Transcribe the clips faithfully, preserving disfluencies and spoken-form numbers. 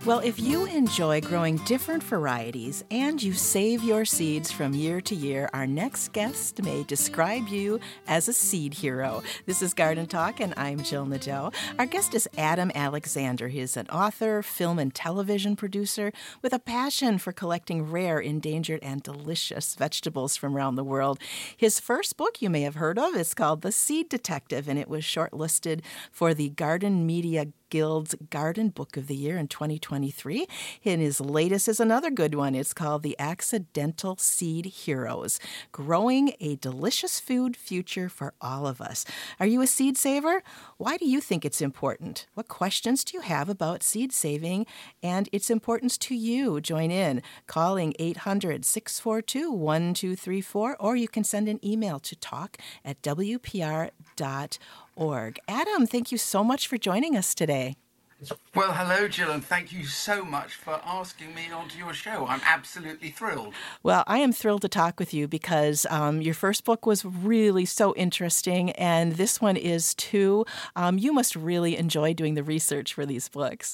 Well, if you enjoy growing different varieties and you save your seeds from year to year, our next guest may describe you as a seed hero. This is Garden Talk, and I'm Jill Nadeau. Our guest is Adam Alexander. He is an author, film and television producer with a passion for collecting rare, endangered, and delicious vegetables from around the world. His first book you may have heard of is called The Seed Detective, and it was shortlisted for the Garden Media Guild's Garden Book of the Year in twenty twenty-three. And his latest is another good one. It's called The Accidental Seed Heroes, Growing a Delicious Food Future for All of Us. Are you a seed saver? Why do you think it's important? What questions do you have about seed saving and its importance to you? Join in, calling eight hundred, six four two, one two three four, or you can send an email to talk at w p r dot org. Adam, thank you so much for joining us today. Well, hello, Jill, and thank you so much for asking me onto your show. I'm absolutely thrilled. Well, I am thrilled to talk with you because um, your first book was really so interesting, and this one is too. Um, you must really enjoy doing the research for these books.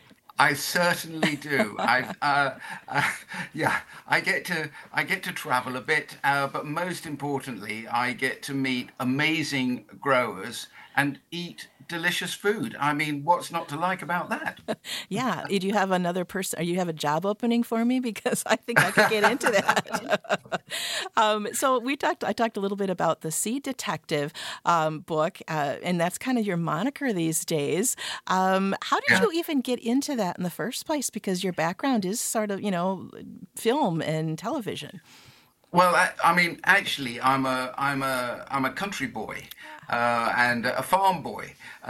I certainly do. I, uh, uh, yeah, I get to I get to travel a bit, uh, but most importantly, I get to meet amazing growers and eat delicious food. I mean, what's not to like about that? Yeah. Do you have another person? Or you have a job opening for me? Because I think I could get into that. um, so we talked. I talked a little bit about the Seed Detective um, book, uh, and that's kind of your moniker these days. Um, how did Yeah. you even get into that in the first place? Because your background is sort of, you know, film and television. Well, I, I mean, actually, I'm a I'm a I'm a country boy uh, and a farm boy.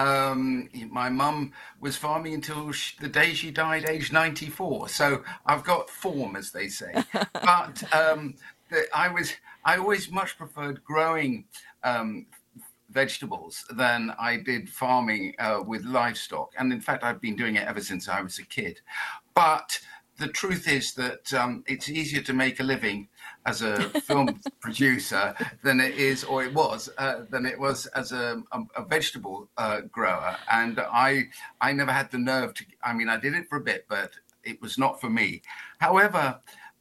Um, my mum was farming until she, the day she died, age ninety-four. So I've got form, as they say. But um, the, I was I always much preferred growing um, vegetables than I did farming uh, with livestock. And in fact, I've been doing it ever since I was a kid. But the truth is that um, it's easier to make a living as a film producer than it is, or it was, uh, than it was as a, a, a vegetable uh, grower. And I, I never had the nerve to. I mean, I did it for a bit, but it was not for me. However,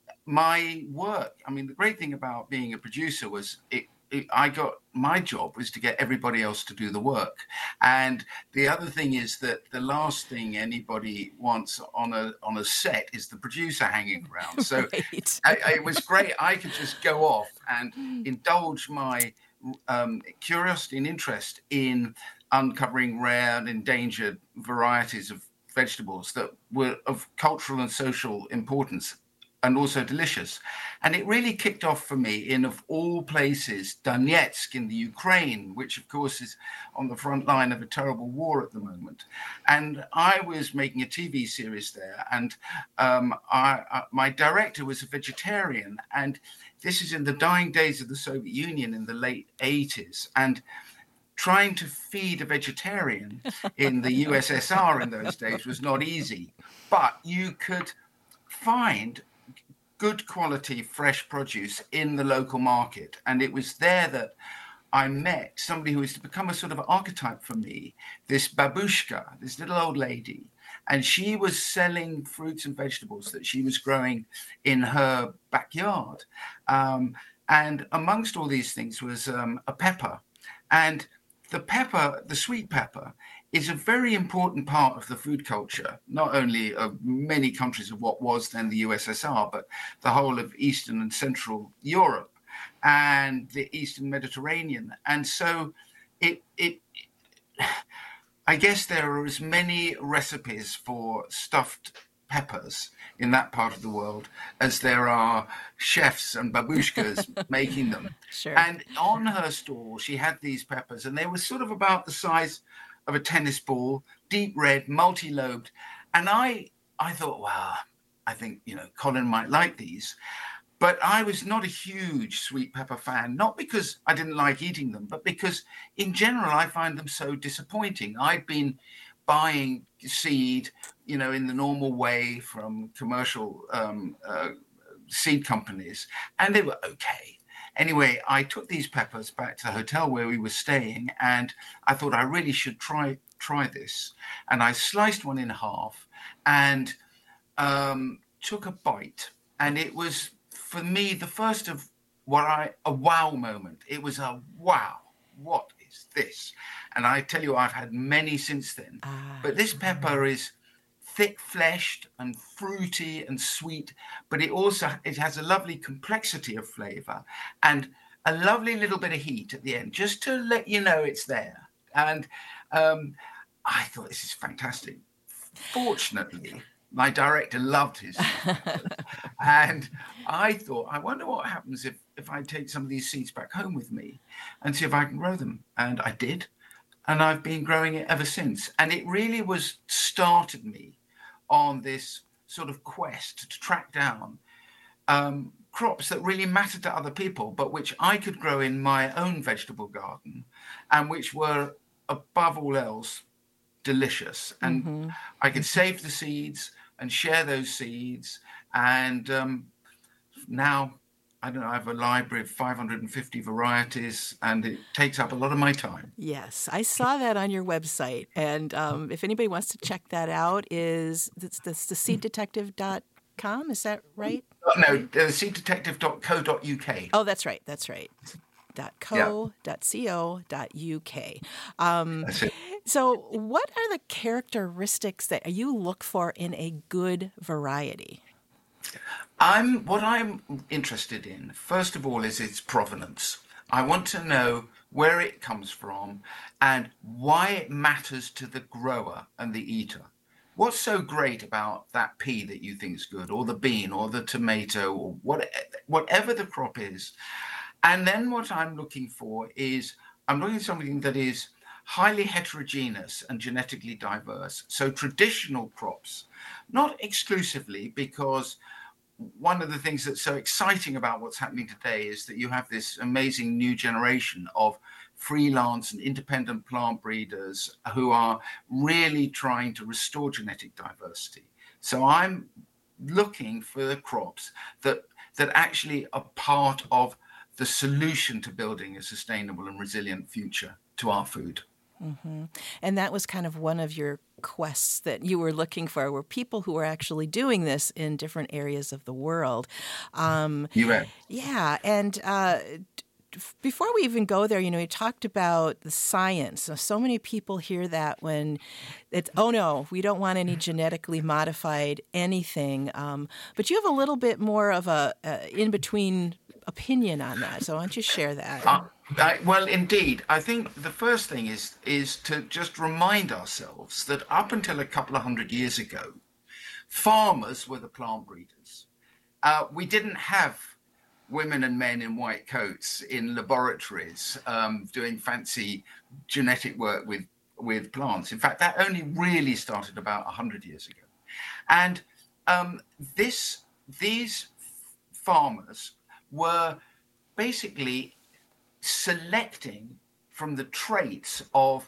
my work. I mean, the great thing about being a producer was it. it I got my job was to get everybody else to do the work. And the other thing is that the last thing anybody wants on a on a set is the producer hanging around. So Right. I, I, it was great. I could just go off and indulge my um, curiosity and interest in uncovering rare and endangered varieties of vegetables that were of cultural and social importance, and also delicious. And it really kicked off for me in, of all places, Donetsk in the Ukraine, which of course is on the front line of a terrible war at the moment. And I was making a T V series there, and um, I, I, my director was a vegetarian, and this is in the dying days of the Soviet Union in the late eighties. And trying to feed a vegetarian in the U S S R in those days was not easy, but you could find good quality fresh produce in the local market. And it was there that I met somebody who was to become a sort of archetype for me, this babushka, this little old lady. And she was selling fruits and vegetables that she was growing in her backyard. Um, and amongst all these things was um, a pepper. And the pepper, the sweet pepper, is a very important part of the food culture, not only of many countries of what was then the U S S R, but the whole of Eastern and Central Europe and the Eastern Mediterranean. And so it, it, I guess there are as many recipes for stuffed peppers in that part of the world as there are chefs and babushkas making them. Sure. And on her stall, she had these peppers, and they were sort of about the size of a tennis ball, deep red, multi-lobed. And I I thought, wow, I think, you know, Colin might like these. But I was not a huge sweet pepper fan, not because I didn't like eating them, but because in general, I find them so disappointing. I'd been buying seed, you know, in the normal way from commercial um, uh, seed companies, and they were okay. Anyway, I took these peppers back to the hotel where we were staying, and I thought I really should try try this. And I sliced one in half, and um, took a bite, and it was, for me, the first of what I, a wow moment. It was a wow, what is this? And I tell you, I've had many since then. Ah. But this pepper is thick-fleshed and fruity and sweet, but it also, it has a lovely complexity of flavor and a lovely little bit of heat at the end, just to let you know it's there. And um, I thought, this is fantastic. Fortunately, my director loved his and I thought, I wonder what happens if, if I take some of these seeds back home with me and see if I can grow them. And I did. And I've been growing it ever since. And it really was started me on this sort of quest to track down um, crops that really mattered to other people, but which I could grow in my own vegetable garden and which were, above all else, delicious. And mm-hmm. I could save the seeds and share those seeds. And um, now, I don't know, I have a library of five hundred fifty varieties, and it takes up a lot of my time. Yes, I saw that on your website. And um, if anybody wants to check that out, is it's, it's the seed detective dot com, is that right? No, uh, seed detective dot co dot U K. Oh, that's right, that's right. .co, yeah. .co, .uk. Um, That's it. So what are the characteristics that you look for in a good variety? I'm what I'm interested in, first of all, is its provenance. I want to know where it comes from and why it matters to the grower and the eater. What's so great about that pea that you think is good, or the bean, or the tomato, or what, whatever the crop is. And then what I'm looking for is, I'm looking for something that is highly heterogeneous and genetically diverse. So traditional crops, not exclusively, because one of the things that's so exciting about what's happening today is that you have this amazing new generation of freelance and independent plant breeders who are really trying to restore genetic diversity. So I'm looking for the crops that that actually are part of the solution to building a sustainable and resilient future to our food. Mm-hmm. And that was kind of one of your quests that you were looking for, were people who were actually doing this in different areas of the world. Um, you bet. Yeah. And uh, before we even go there, you know, you talked about the science. So, so many people hear that when it's, oh, no, we don't want any genetically modified anything. Um, but you have a little bit more of a, a in-between opinion on that. So why don't you share that? Uh, I, well, indeed. I think the first thing is is to just remind ourselves that up until a couple of hundred years ago, farmers were the plant breeders. Uh, we didn't have women and men in white coats in laboratories um, doing fancy genetic work with, with plants. In fact, that only really started about one hundred years ago. And um, this these farmers were basically selecting from the traits of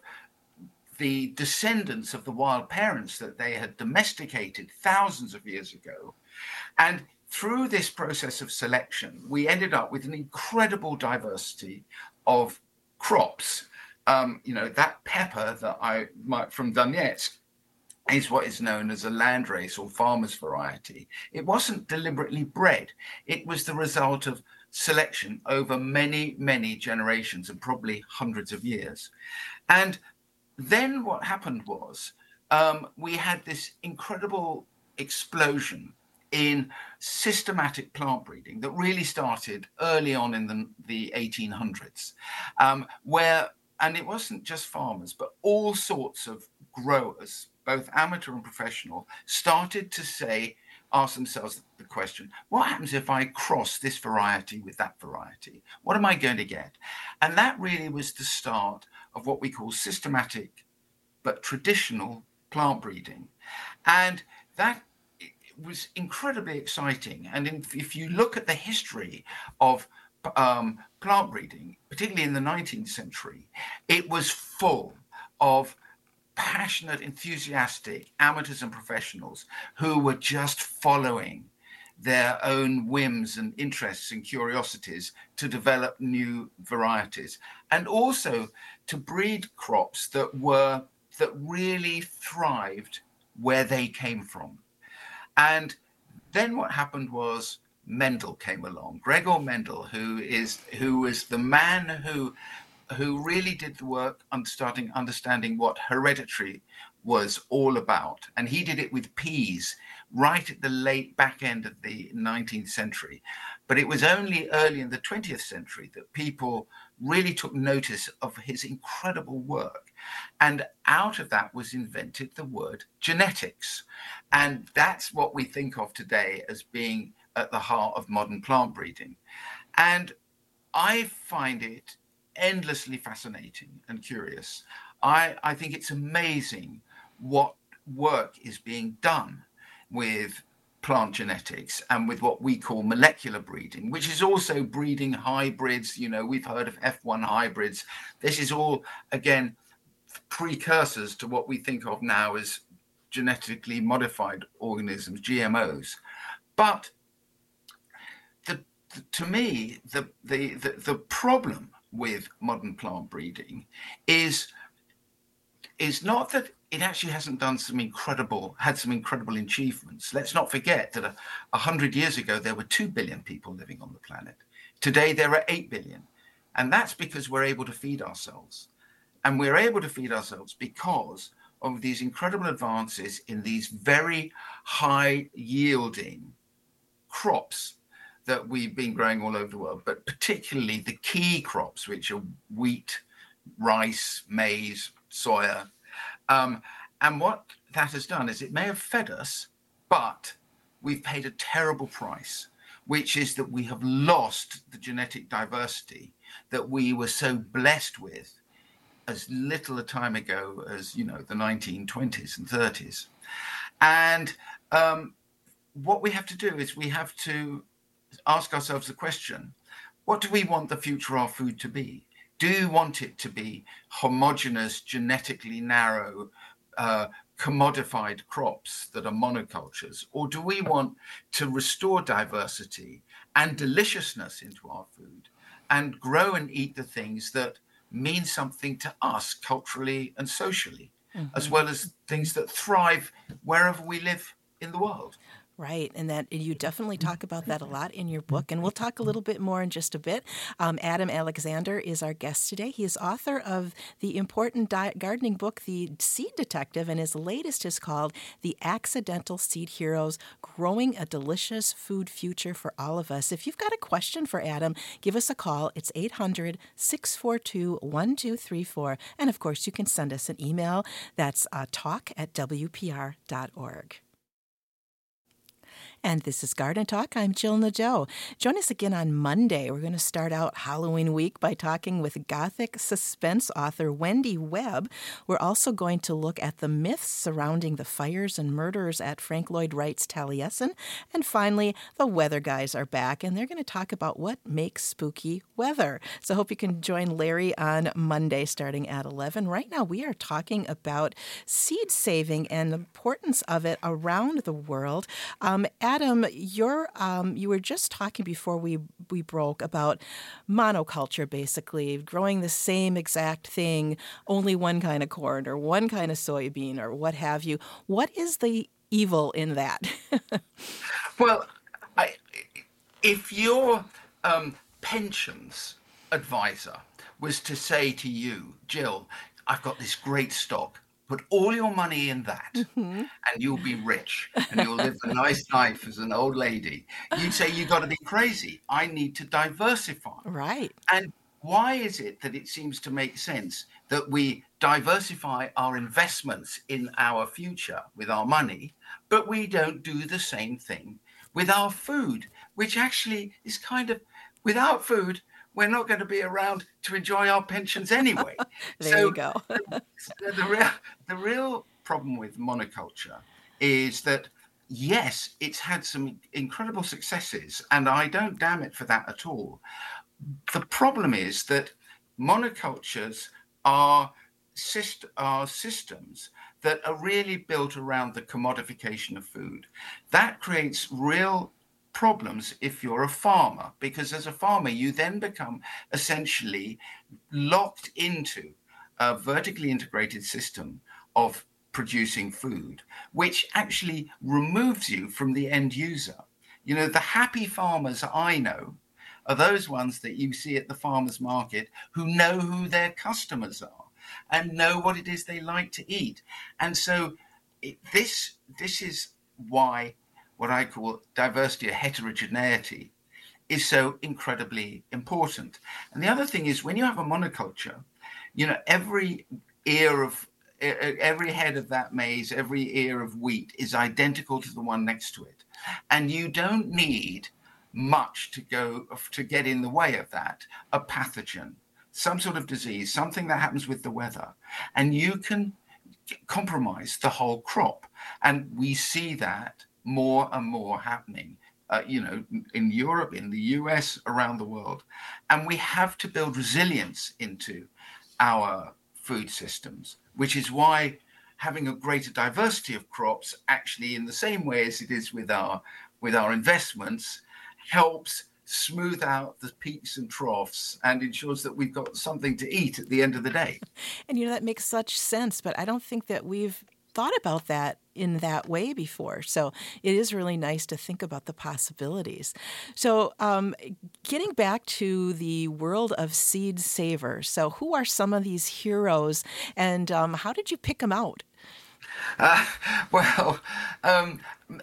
the descendants of the wild parents that they had domesticated thousands of years ago. And through this process of selection, we ended up with an incredible diversity of crops. Um, you know, that pepper that I might from Donetsk is what is known as a landrace or farmer's variety. It wasn't deliberately bred. It was the result of selection over many, many generations and probably hundreds of years. And then what happened was um, we had this incredible explosion in systematic plant breeding that really started early on in the, the eighteen hundreds, um, where, and it wasn't just farmers, but all sorts of growers, both amateur and professional, started to say, ask themselves the question, what happens if I cross this variety with that variety? What am I going to get? And that really was the start of what we call systematic but traditional plant breeding. And that was incredibly exciting. And if, if you look at the history of um, plant breeding, particularly in the nineteenth century, it was full of passionate, enthusiastic amateurs and professionals who were just following their own whims and interests and curiosities to develop new varieties, and also to breed crops that were that really thrived where they came from. And then what happened was Mendel came along, Gregor Mendel, who is who was the man who who really did the work on starting understanding what hereditary was all about. And he did it with peas right at the late back end of the nineteenth century. But it was only early in the twentieth century that people really took notice of his incredible work. And out of that was invented the word genetics. And that's what we think of today as being at the heart of modern plant breeding. And I find it endlessly fascinating and curious. I, I think it's amazing what work is being done with plant genetics and with what we call molecular breeding, which is also breeding hybrids. You know, we've heard of F one hybrids. This is all, again, precursors to what we think of now as genetically modified organisms, G M Os. But the, the, to me, the, the, the, the problem with modern plant breeding is, is not that it actually hasn't done some incredible, had some incredible achievements. Let's not forget that a, a hundred years ago, there were two billion people living on the planet. Today, there are eight billion. And that's because we're able to feed ourselves. And we're able to feed ourselves because of these incredible advances in these very high yielding crops that we've been growing all over the world, but particularly the key crops, which are wheat, rice, maize, soya. Um, and what that has done is it may have fed us, but we've paid a terrible price, which is that we have lost the genetic diversity that we were so blessed with as little a time ago as, you know, the nineteen twenties and thirties. And um, what we have to do is we have to ask ourselves the question, what do we want the future of our food to be? Do you want it to be homogeneous, genetically narrow, uh, commodified crops that are monocultures? Or do we want to restore diversity and deliciousness into our food and grow and eat the things that mean something to us culturally and socially, mm-hmm. as well as things that thrive wherever we live in the world? Right, and that you definitely talk about that a lot in your book, and we'll talk a little bit more in just a bit. Um, Adam Alexander is our guest today. He is author of the important di- gardening book, The Seed Detective, and his latest is called The Accidental Seed Heroes, Growing a Delicious Food Future for All of Us. If you've got a question for Adam, give us a call. It's eight hundred, six four two, one two three four, and of course you can send us an email. That's uh, talk at w p r dot org. And this is Garden Talk. I'm Jill Nadeau. Join us again on Monday. We're going to start out Halloween week by talking with Gothic suspense author Wendy Webb. We're also going to look at the myths surrounding the fires and murders at Frank Lloyd Wright's Taliesin. And finally, the weather guys are back, and they're going to talk about what makes spooky weather. So I hope you can join Larry on Monday starting at eleven. Right now, we are talking about seed saving and the importance of it around the world. Um, Adam, you're, um, you were just talking before we, we broke about monoculture, basically, growing the same exact thing, only one kind of corn or one kind of soybean or what have you. What is the evil in that? Well, I, if your um, pensions advisor was to say to you, Jill, I've got this great stock, put all your money in that, mm-hmm. and you'll be rich, and you'll live a nice life as an old lady. You'd say, you've got to be crazy. I need to diversify. Right. And why is it that it seems to make sense that we diversify our investments in our future with our money, but we don't do the same thing with our food, which actually is kind of, without food, we're not going to be around to enjoy our pensions anyway. There so you go. the, the, real, the real problem with monoculture is that, yes, it's had some incredible successes, and I don't damn it for that at all. The problem is that monocultures are, syst- are systems that are really built around the commodification of food. That creates real problems if you're a farmer, because as a farmer you then become essentially locked into a vertically integrated system of producing food, which actually removes you from the end user. You know, the happy farmers I know are those ones that you see at the farmers market who know who their customers are and know what it is they like to eat. And so it, this this is why what I call diversity or heterogeneity is so incredibly important. And the other thing is, when you have a monoculture, you know, every ear of every head of that maize, every ear of wheat is identical to the one next to it. And you don't need much to go to get in the way of that, a pathogen, some sort of disease, something that happens with the weather, and you can compromise the whole crop. And we see that more and more happening, uh, you know, in Europe, in the U S, around the world. And we have to build resilience into our food systems, which is why having a greater diversity of crops, actually in the same way as it is with our with our investments, helps smooth out the peaks and troughs and ensures that we've got something to eat at the end of the day. And, you know, that makes such sense, but I don't think that we've thought about that in that way before. So it is really nice to think about the possibilities. So um, getting back to the world of Seed Savers, so who are some of these heroes, and um, how did you pick them out? Uh, well, um,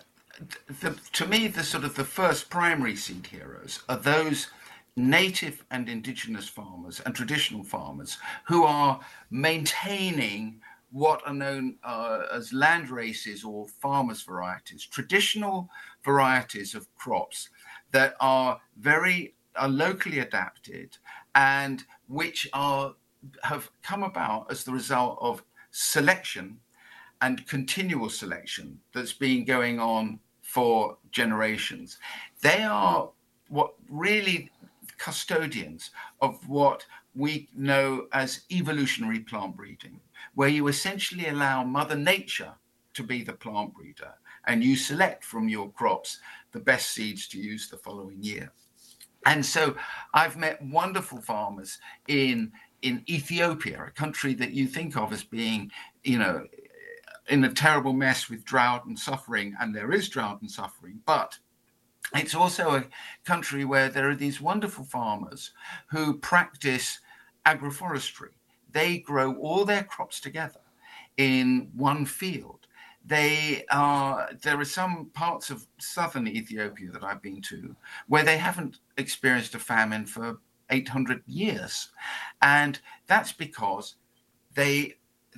the, to me, the sort of the first primary seed heroes are those native and indigenous farmers and traditional farmers who are maintaining what are known uh, as land races or farmers' varieties, traditional varieties of crops that are very are locally adapted and which are have come about as the result of selection and continual selection that's been going on for generations. They are what really custodians of what we know as evolutionary plant breeding, where you essentially allow Mother Nature to be the plant breeder and you select from your crops the best seeds to use the following year. And so I've met wonderful farmers in in Ethiopia, a country that you think of as being, you know, in a terrible mess with drought and suffering, and there is drought and suffering, but it's also a country where there are these wonderful farmers who practice agroforestry. They grow all their crops together in one field. They are, there are some parts of southern Ethiopia that I've been to where they haven't experienced a famine for eight hundred years. And that's because they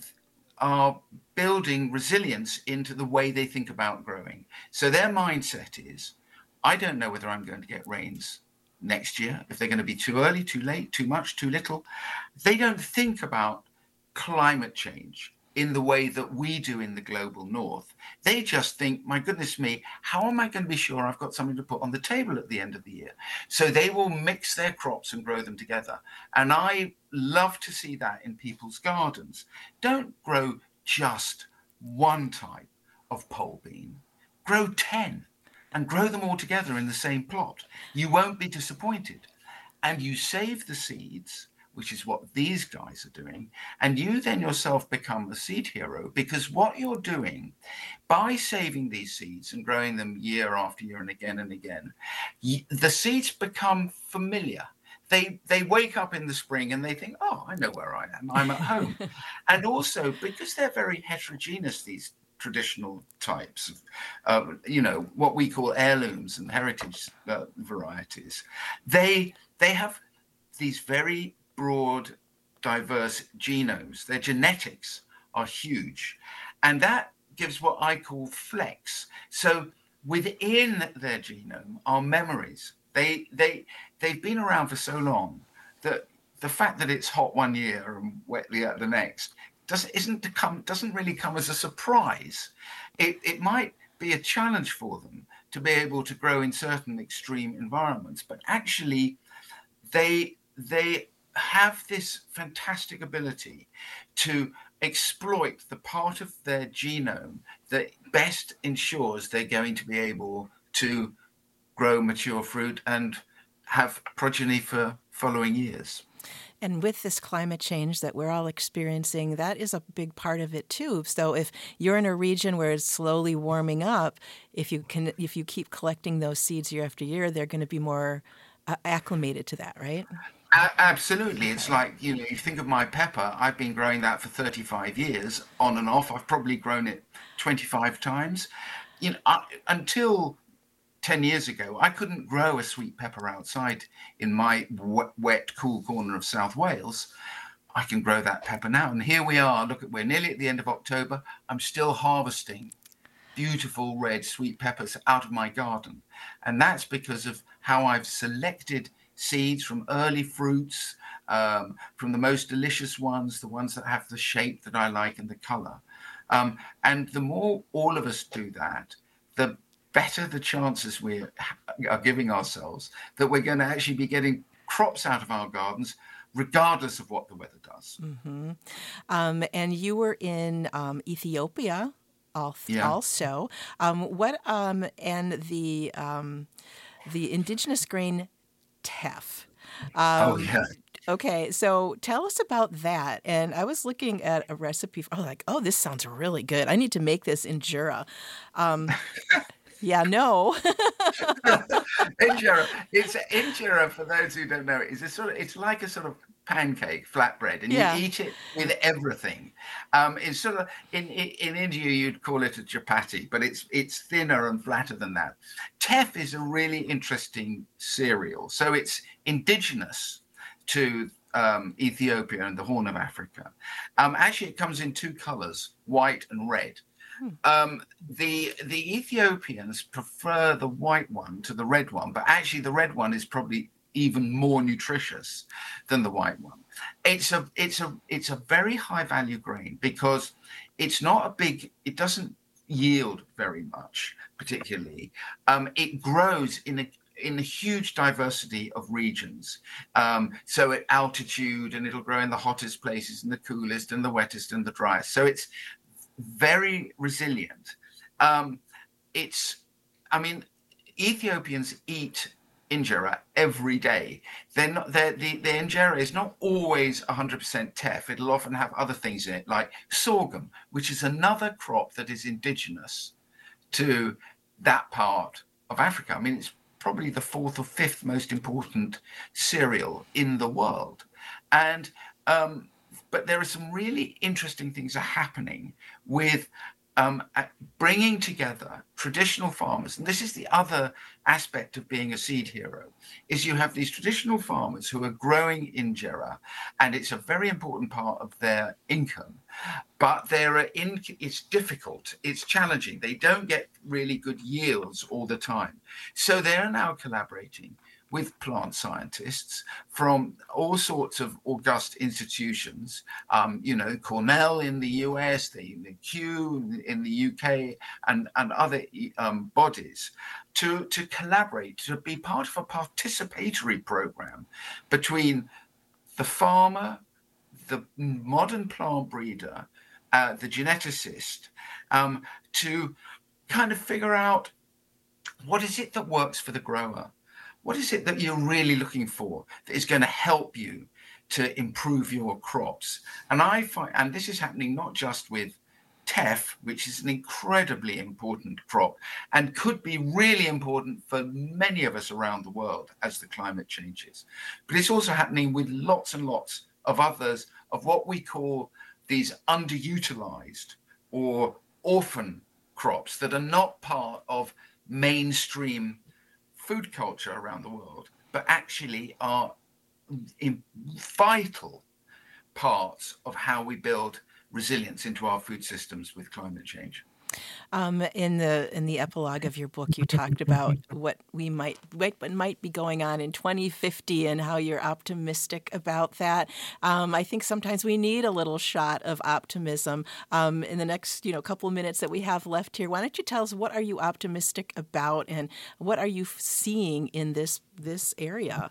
are building resilience into the way they think about growing. So their mindset is, I don't know whether I'm going to get rains next year, if they're going to be too early, too late, too much, too little. They don't think about climate change in the way that we do in the global north. They just think, my goodness me, how am I going to be sure I've got something to put on the table at the end of the year? So they will mix their crops and grow them together. And I love to see that in people's gardens. Don't grow just one type of pole bean, grow ten and grow them all together in the same plot. You won't be disappointed. And you save the seeds, which is what these guys are doing, and you then yourself become a seed hero, because what you're doing by saving these seeds and growing them year after year and again and again, the seeds become familiar. They they wake up in the spring and they think, oh, I know where I am. I'm at home. And also, because they're very heterogeneous, these traditional types of, uh, you know, what we call heirlooms and heritage uh, varieties, they they have these very broad, diverse genomes. Their genetics are huge. And that gives what I call flex. So within their genome are memories. They, they, they've been around for so long that the fact that it's hot one year and wet the, the next doesn't, isn't to come, doesn't really come as a surprise. It, it might be a challenge for them to be able to grow in certain extreme environments, but actually they, they have this fantastic ability to exploit the part of their genome that best ensures they're going to be able to grow mature fruit and have progeny for following years. And with this climate change that we're all experiencing, that is a big part of it too. So if you're in a region where it's slowly warming up, if you can, if you keep collecting those seeds year after year, they're going to be more uh, acclimated to that, right? A- absolutely. It's like, you know, you think of my pepper, I've been growing that for thirty-five years on and off. I've probably grown it twenty-five times. You know, I, until ten years ago, I couldn't grow a sweet pepper outside in my wet, wet, cool corner of South Wales. I can grow that pepper now. And here we are. Look, at we're nearly at the end of October. I'm still harvesting beautiful red sweet peppers out of my garden. And that's because of how I've selected seeds from early fruits, um, from the most delicious ones, the ones that have the shape that I like and the color. Um, and the more all of us do that, the better the chances we are giving ourselves that we're going to actually be getting crops out of our gardens, regardless of what the weather does. Mm-hmm. Um, and you were in um, Ethiopia Yeah. also. Um, what um, and the um, the indigenous grain teff. Oh, Um, yeah. okay, so tell us about that. And I was looking at a recipe. For, oh, like, oh, this sounds really good. I need to make this in Jura. Um, yeah, no. Injera. It's injera, for those who don't know, is a sort of, it's like a sort of pancake, flatbread, and Yeah. you eat it with everything. Um, it's sort of in, in in India you'd call it a chapati, but it's it's thinner and flatter than that. Teff is a really interesting cereal. So it's indigenous to um, Ethiopia and the Horn of Africa. Um, actually, it comes in two colors, white and red. Um, the the Ethiopians prefer the white one to the red one, but actually the red one is probably even more nutritious than the white one. It's a it's a it's a very high value grain because it's not a big. It doesn't yield very much, particularly. Um, it grows in a in a huge diversity of regions. Um, so at altitude, and it'll grow in the hottest places, and the coolest, and the wettest, and the driest. So it's very resilient. Um, it's, I mean, Ethiopians eat injera every day. They're not, they're, the, the injera is not always one hundred percent teff. It'll often have other things in it, like sorghum, which is another crop that is indigenous to that part of Africa. I mean, it's probably the fourth or fifth most important cereal in the world. And um, but there are some really interesting things are happening with um, bringing together traditional farmers. And this is the other aspect of being a seed hero, is you have these traditional farmers who are growing injera, and it's a very important part of their income. But they're in, it's difficult, it's challenging. They don't get really good yields all the time. So they're now collaborating with plant scientists from all sorts of august institutions, um, you know, Cornell in the U S, the, the Kew in the U K, and, and other um, bodies to, to collaborate, to be part of a participatory program between the farmer, the modern plant breeder, uh, the geneticist, um, to kind of figure out what is it that works for the grower? What is it that you're really looking for that is going to help you to improve your crops? And I find, and this is happening not just with teff, which is an incredibly important crop and could be really important for many of us around the world as the climate changes, but it's also happening with lots and lots of others of what we call these underutilized or orphan crops that are not part of mainstream food culture around the world, but actually are in vital parts of how we build resilience into our food systems with climate change. Um, in the in the epilogue of your book, you talked about what we might what might be going on in twenty fifty and how you're optimistic about that. Um, I think sometimes we need a little shot of optimism. Um, in the next you know couple of minutes that we have left here, why don't you tell us what are you optimistic about and what are you seeing in this this area?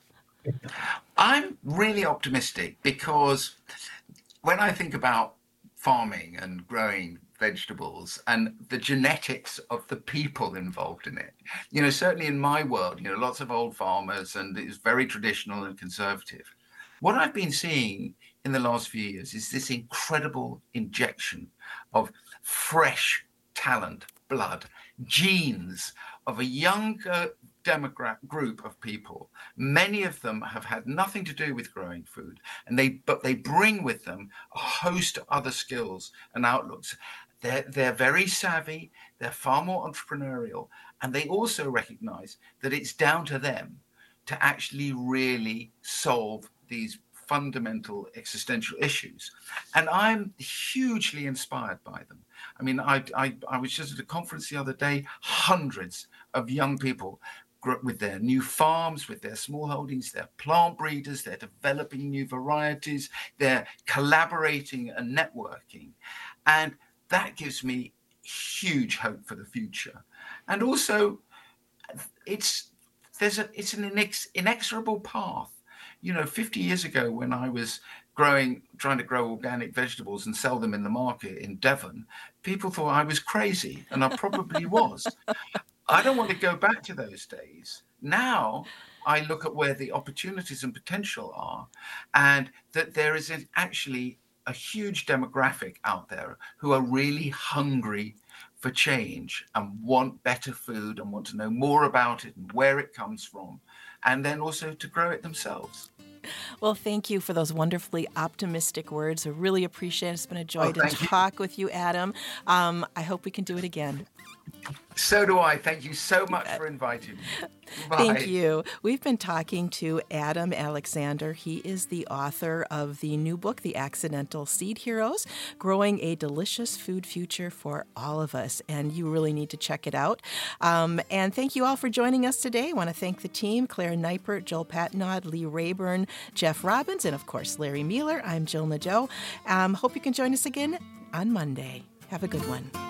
I'm really optimistic because when I think about farming and growing vegetables and the genetics of the people involved in it, you know, certainly in my world, you know, lots of old farmers and it's very traditional and conservative. what I've been seeing in the last few years is this incredible injection of fresh talent, blood, genes of a younger demographic group of people. Many of them have had nothing to do with growing food, and they but they bring with them a host of other skills and outlooks. They're, they're very savvy, they're far more entrepreneurial, and they also recognize that it's down to them to actually really solve these fundamental existential issues. And I'm hugely inspired by them. I mean, I, I, I was just at a conference the other day, hundreds of young people with their new farms, with their small holdings, they're plant breeders, they're developing new varieties, they're collaborating and networking. And that gives me huge hope for the future. And also, it's there's a it's an inex, inexorable path. You know, fifty years ago, when I was growing, trying to grow organic vegetables and sell them in the market in Devon, people thought I was crazy, and I probably was. I don't want to go back to those days. Now, I look at where the opportunities and potential are, and that there is actually a huge demographic out there who are really hungry for change and want better food and want to know more about it and where it comes from, and then also to grow it themselves. Well, thank you for those wonderfully optimistic words. I really appreciate it. It's been a joy oh, to talk you. with you, Adam. Um, I hope we can do it again. So do I. Thank you so much for inviting me. Bye. Thank you. We've been talking to Adam Alexander. He is the author of the new book, The Accidental Seed Heroes, Growing a Delicious Food Future for All of Us. And you really need to check it out. Um, and thank you all for joining us today. I want to thank the team, Claire Neipert, Joel Patnod, Lee Rayburn, Jeff Robbins, and of course, Larry Mueller. I'm Jill Nadeau. Um, hope you can join us again on Monday. Have a good one.